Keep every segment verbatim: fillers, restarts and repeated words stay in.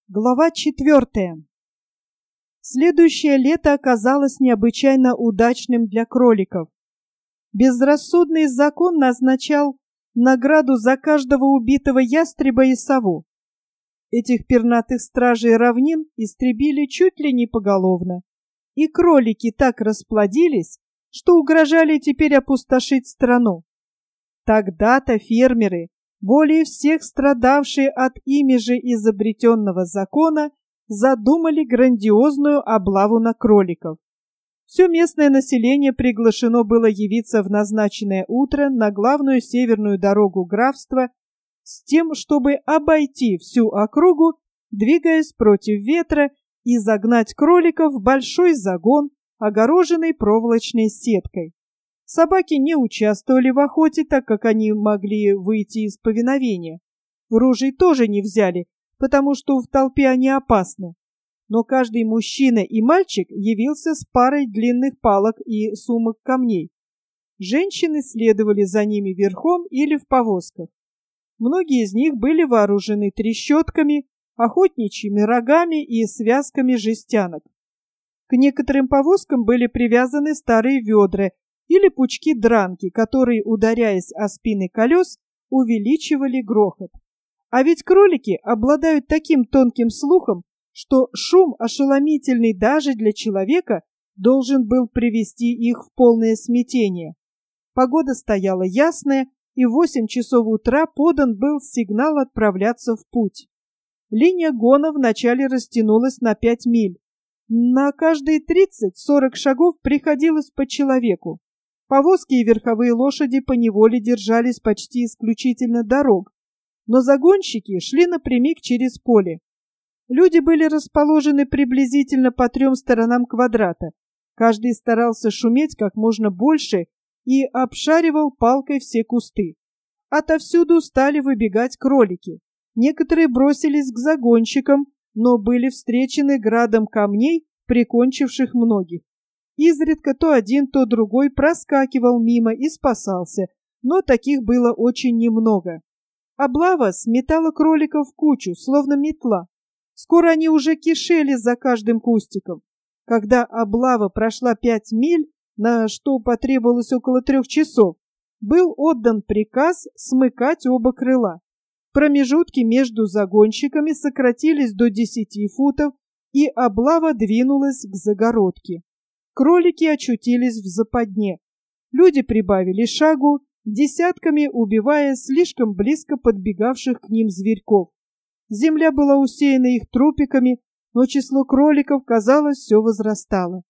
Глава четвертая. Следующее лето оказалось необычайно удачным для кроликов. Безрассудный закон назначал награду за каждого убитого ястреба и сову. Этих пернатых стражей равнин истребили чуть ли не поголовно, и кролики так расплодились, что угрожали теперь опустошить страну. Тогда-то фермеры, более всех страдавшие от ими же изобретенного закона, задумали грандиозную облаву на кроликов. Все местное население приглашено было явиться в назначенное утро на главную северную дорогу графства с тем, чтобы обойти всю округу, двигаясь против ветра, и загнать кроликов в большой загон, огороженный проволочной сеткой. Собаки не участвовали в охоте, так как они могли выйти из повиновения. Ружей тоже не взяли, потому что в толпе они опасны. Но каждый мужчина и мальчик явился с парой длинных палок и сумок камней. Женщины следовали за ними верхом или в повозках. Многие из них были вооружены трещотками, охотничьими рогами и связками жестянок. К некоторым повозкам были привязаны старые ведра или пучки дранки, которые, ударяясь о спины колес, увеличивали грохот. А ведь кролики обладают таким тонким слухом, что шум, ошеломительный даже для человека, должен был привести их в полное смятение. Погода стояла ясная, и в восемь часов утра подан был сигнал отправляться в путь. Линия гона вначале растянулась на пять миль. На каждые тридцать-сорок шагов приходилось по человеку. Повозки и верховые лошади поневоле держались почти исключительно дорог, но загонщики шли напрямик через поле. Люди были расположены приблизительно по трем сторонам квадрата. Каждый старался шуметь как можно больше и обшаривал палкой все кусты. Отовсюду стали выбегать кролики. Некоторые бросились к загонщикам, но были встречены градом камней, прикончивших многих. Изредка то один, то другой проскакивал мимо и спасался, но таких было очень немного. Облава сметала кроликов в кучу, словно метла. Скоро они уже кишели за каждым кустиком. Когда облава прошла пять миль, на что потребовалось около трех часов, был отдан приказ смыкать оба крыла. Промежутки между загонщиками сократились до десяти футов, и облава двинулась к загородке. Кролики очутились в западне. Люди прибавили шагу, десятками убивая слишком близко подбегавших к ним зверьков. Земля была усеяна их трупиками, но число кроликов, казалось, все возрастало.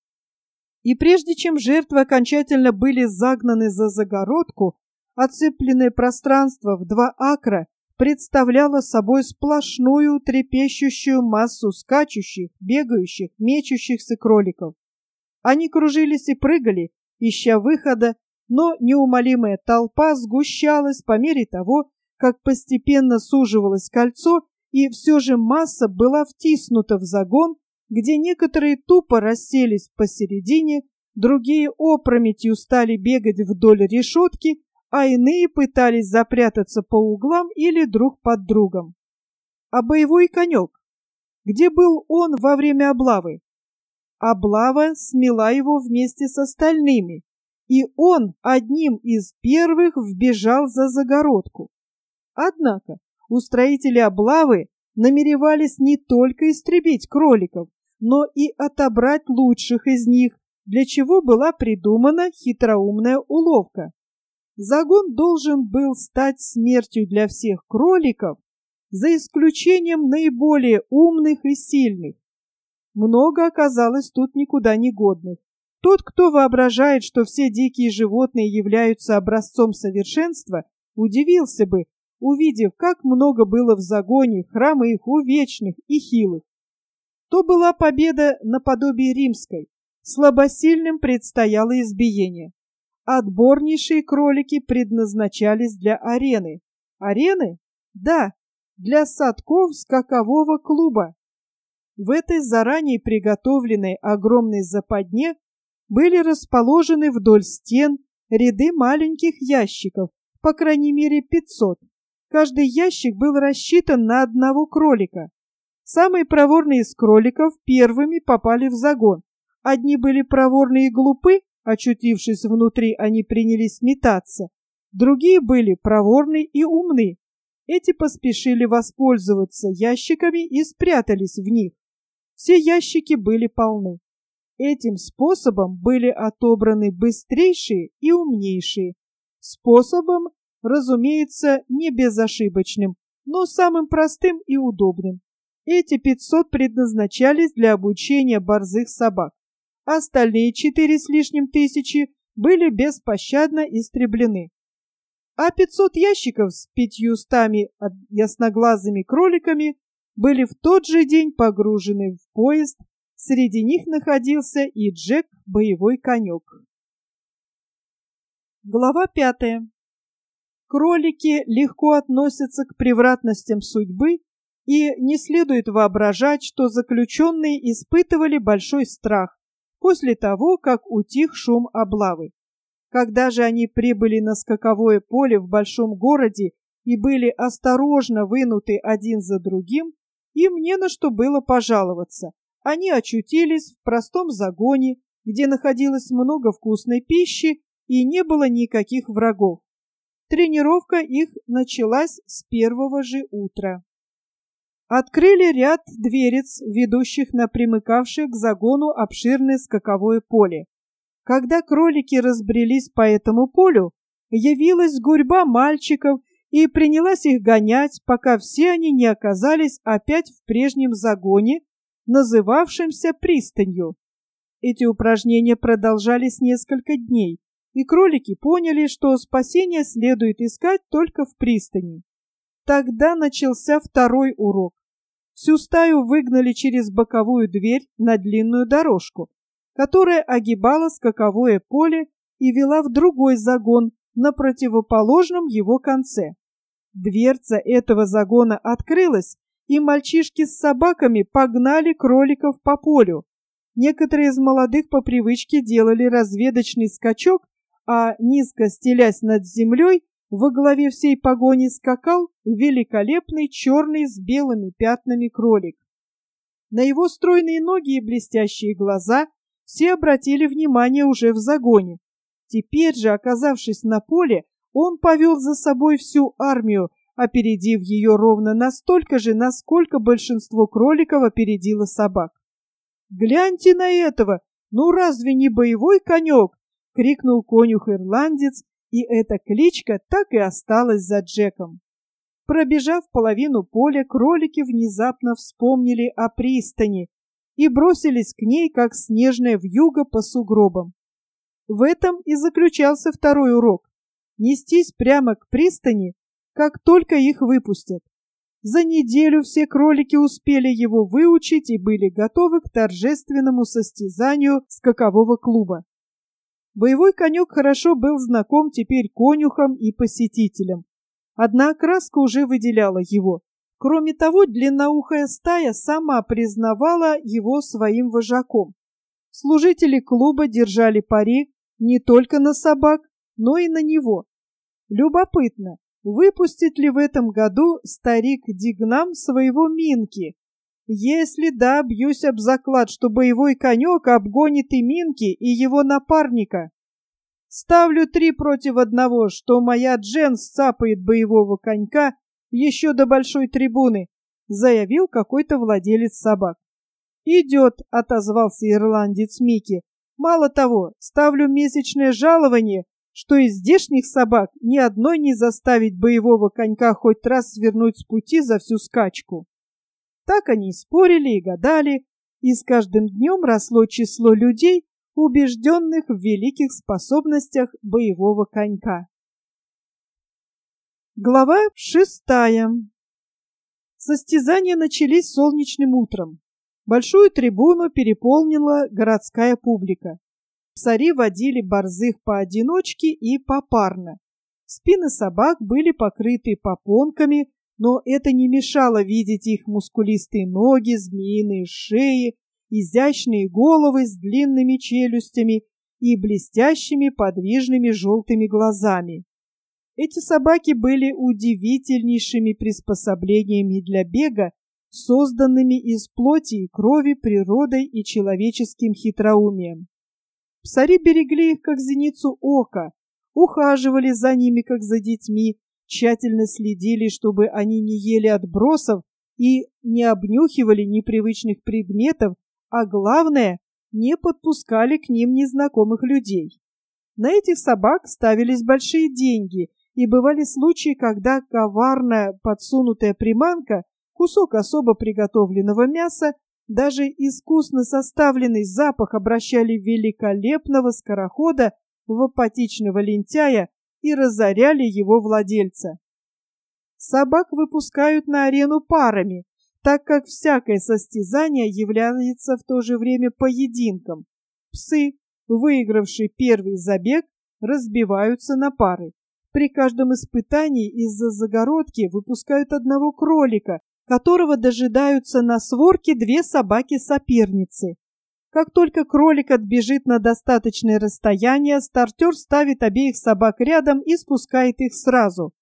И прежде чем жертвы окончательно были загнаны за загородку, оцепленное пространство в два акра представляло собой сплошную трепещущую массу скачущих, бегающих, мечущихся кроликов. Они кружились и прыгали, ища выхода, но неумолимая толпа сгущалась по мере того, как постепенно суживалось кольцо, и все же масса была втиснута в загон, где некоторые тупо расселись посередине, другие опрометью стали бегать вдоль решетки, а иные пытались запрятаться по углам или друг под другом. А боевой конек? Где был он во время облавы? Облава смела его вместе с остальными, и он одним из первых вбежал за загородку. Однако устроители облавы намеревались не только истребить кроликов, но и отобрать лучших из них, для чего была придумана хитроумная уловка. Загон должен был стать смертью для всех кроликов, за исключением наиболее умных и сильных. Много оказалось тут никуда не годных. Тот, кто воображает, что все дикие животные являются образцом совершенства, удивился бы, увидев, как много было в загоне хромых, увечных и хилых. То была победа наподобие римской. Слабосильным предстояло избиение. Отборнейшие кролики предназначались для арены. Арены? Да, для садков скакового клуба. В этой заранее приготовленной огромной западне были расположены вдоль стен ряды маленьких ящиков, по крайней мере пятьсот. Каждый ящик был рассчитан на одного кролика. Самые проворные из кроликов первыми попали в загон. Одни были проворны и глупы, очутившись внутри, они принялись метаться. Другие были проворны и умны. Эти поспешили воспользоваться ящиками и спрятались в них. Все ящики были полны. Этим способом были отобраны быстрейшие и умнейшие. Способом, разумеется, не безошибочным, но самым простым и удобным. Эти пятьсот предназначались для обучения борзых собак. Остальные четыре с лишним тысячи были беспощадно истреблены. А пятьсот ящиков с пятьюстами ясноглазыми кроликами были в тот же день погружены в поезд. Среди них находился и Джек, боевой конек. Глава пятая. Кролики легко относятся к превратностям судьбы, и не следует воображать, что заключенные испытывали большой страх после того, как утих шум облавы. Когда же они прибыли на скаковое поле в большом городе и были осторожно вынуты один за другим, им не на что было пожаловаться. Они очутились в простом загоне, где находилось много вкусной пищи и не было никаких врагов. Тренировка их началась с первого же утра. Открыли ряд дверец, ведущих на примыкавшее к загону обширное скаковое поле. Когда кролики разбрелись по этому полю, явилась гурьба мальчиков и принялась их гонять, пока все они не оказались опять в прежнем загоне, называвшемся пристанью. Эти упражнения продолжались несколько дней, и кролики поняли, что спасение следует искать только в пристани. Тогда начался второй урок. Всю стаю выгнали через боковую дверь на длинную дорожку, которая огибала скаковое поле и вела в другой загон на противоположном его конце. Дверца этого загона открылась, и мальчишки с собаками погнали кроликов по полю. Некоторые из молодых по привычке делали разведочный скачок, а низко стелясь над землей, во главе всей погони скакал великолепный черный с белыми пятнами кролик. На его стройные ноги и блестящие глаза все обратили внимание уже в загоне. Теперь же, оказавшись на поле, он повел за собой всю армию, опередив ее ровно настолько же, насколько большинство кроликов опередило собак. «Гляньте на этого! Ну разве не боевой конек?» — крикнул конюх-ирландец, и эта кличка так и осталась за Джеком. Пробежав половину поля, кролики внезапно вспомнили о пристани и бросились к ней, как снежная вьюга по сугробам. В этом и заключался второй урок — нестись прямо к пристани, как только их выпустят. За неделю все кролики успели его выучить и были готовы к торжественному состязанию скакового клуба. Боевой конек хорошо был знаком теперь конюхам и посетителям. Одна окраска уже выделяла его. Кроме того, длинноухая стая сама признавала его своим вожаком. Служители клуба держали пари не только на собак, но и на него. Любопытно, выпустит ли в этом году старик Дигнам своего Минки? Если да, бьюсь об заклад, что боевой конек обгонит и Минки, и его напарника. Ставлю три против одного, что моя Джен сцапает боевого конька еще до большой трибуны, заявил какой-то владелец собак. «Идет», — отозвался ирландец Микки. «Мало того, ставлю месячное жалование, что из здешних собак ни одной не заставить боевого конька хоть раз свернуть с пути за всю скачку». Так они спорили и гадали, и с каждым днем росло число людей, убежденных в великих способностях боевого конька. Глава шестая. Состязания начались солнечным утром. Большую трибуну переполнила городская публика. Псари водили борзых поодиночке и попарно. Спины собак были покрыты попонками, но это не мешало видеть их мускулистые ноги, змеиные шеи, изящные головы с длинными челюстями и блестящими подвижными желтыми глазами. Эти собаки были удивительнейшими приспособлениями для бега созданными из плоти и крови природой и человеческим хитроумием. Псари берегли их, как зеницу ока, ухаживали за ними, как за детьми, тщательно следили, чтобы они не ели отбросов и не обнюхивали непривычных предметов, а главное, не подпускали к ним незнакомых людей. На этих собак ставились большие деньги, и бывали случаи, когда коварно подсунутая приманка, кусок особо приготовленного мяса, даже искусно составленный запах обращали в великолепного скорохода, в апатичного лентяя и разоряли его владельца. Собак выпускают на арену парами, так как всякое состязание является в то же время поединком. Псы, выигравшие первый забег, разбиваются на пары. При каждом испытании из-за загородки выпускают одного кролика, которого дожидаются на сворке две собаки-соперницы. Как только кролик отбежит на достаточное расстояние, стартер ставит обеих собак рядом и спускает их сразу.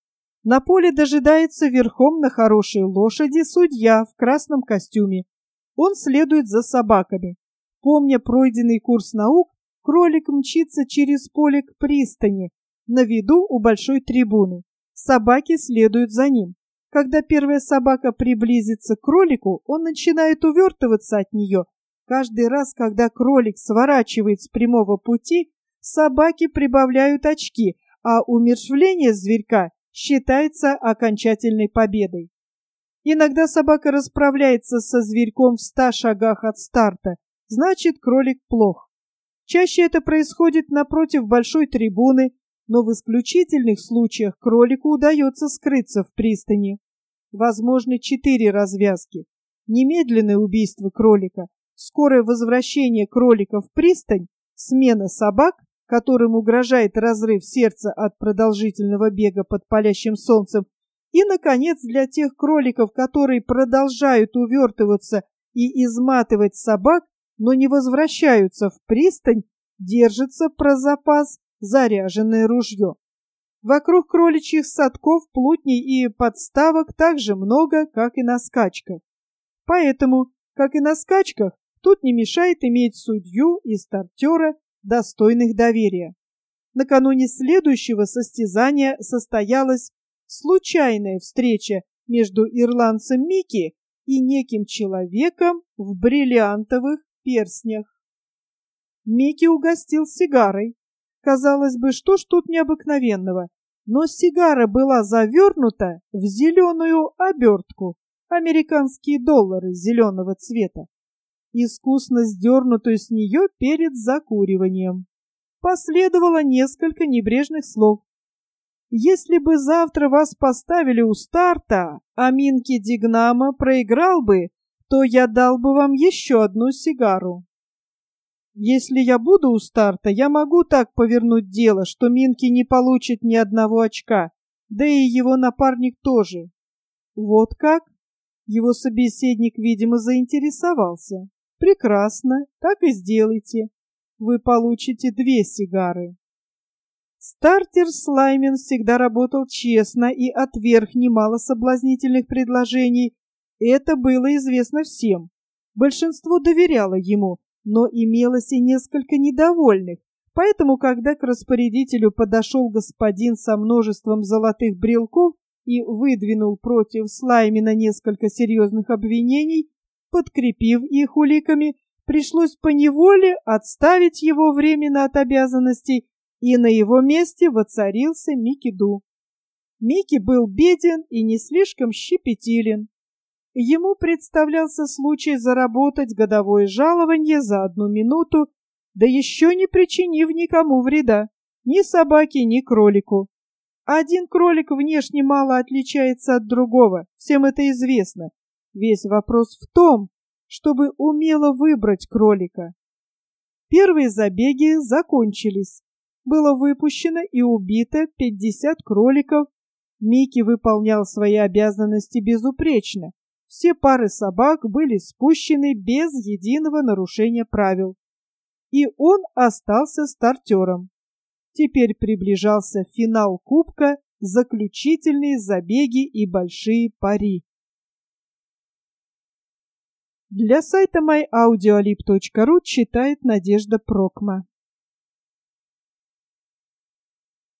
На поле дожидается верхом на хорошей лошади судья в красном костюме. Он следует за собаками. Помня пройденный курс наук, кролик мчится через поле к пристани, на виду у большой трибуны. Собаки следуют за ним. Когда первая собака приблизится к кролику, он начинает увертываться от нее. Каждый раз, когда кролик сворачивает с прямого пути, собаки прибавляют очки, а умерщвление зверька считается окончательной победой. Иногда собака расправляется со зверьком в ста шагах от старта, значит, кролик плох. Чаще это происходит напротив большой трибуны, но в исключительных случаях кролику удается скрыться в пристани. Возможны четыре развязки: немедленное убийство кролика, скорое возвращение кролика в пристань, смена собак, которым угрожает разрыв сердца от продолжительного бега под палящим солнцем, и, наконец, для тех кроликов, которые продолжают увертываться и изматывать собак, но не возвращаются в пристань, держится про запас заряженное ружье. Вокруг кроличьих садков, плутней и подставок так же много, как и на скачках. Поэтому, как и на скачках, тут не мешает иметь судью и стартера, достойных доверия. Накануне следующего состязания состоялась случайная встреча между ирландцем Микки и неким человеком в бриллиантовых перстнях. Микки угостил сигарой. Казалось бы, что ж тут необыкновенного? Но сигара была завернута в зеленую обертку, американские доллары зеленого цвета, искусно сдернутую с нее перед закуриванием. Последовало несколько небрежных слов. «Если бы завтра вас поставили у старта, а Минки Дигнама проиграл бы, то я дал бы вам еще одну сигару. Если я буду у старта, я могу так повернуть дело, что Минки не получит ни одного очка, да и его напарник тоже». Вот как? Его собеседник, видимо, заинтересовался. Прекрасно, так и сделайте. Вы получите две сигары. Стартер Слаймен всегда работал честно и отверг немало соблазнительных предложений. Это было известно всем. Большинство доверяло ему, но имелось и несколько недовольных. Поэтому, когда к распорядителю подошел господин со множеством золотых брелков и выдвинул против Слаймена несколько серьезных обвинений, подкрепив их уликами, пришлось поневоле отставить его временно от обязанностей, и на его месте воцарился Микки Ду. Микки был беден и не слишком щепетилен. Ему представлялся случай заработать годовое жалование за одну минуту, да еще не причинив никому вреда, ни собаке, ни кролику. Один кролик внешне мало отличается от другого, всем это известно. Весь вопрос в том, чтобы умело выбрать кролика. Первые забеги закончились. Было выпущено и убито пятьдесят кроликов. Микки выполнял свои обязанности безупречно. Все пары собак были спущены без единого нарушения правил. И он остался стартером. Теперь приближался финал кубка, заключительные забеги и большие пари. Для сайта май аудиолиб точка ру читает Надежда Прокма.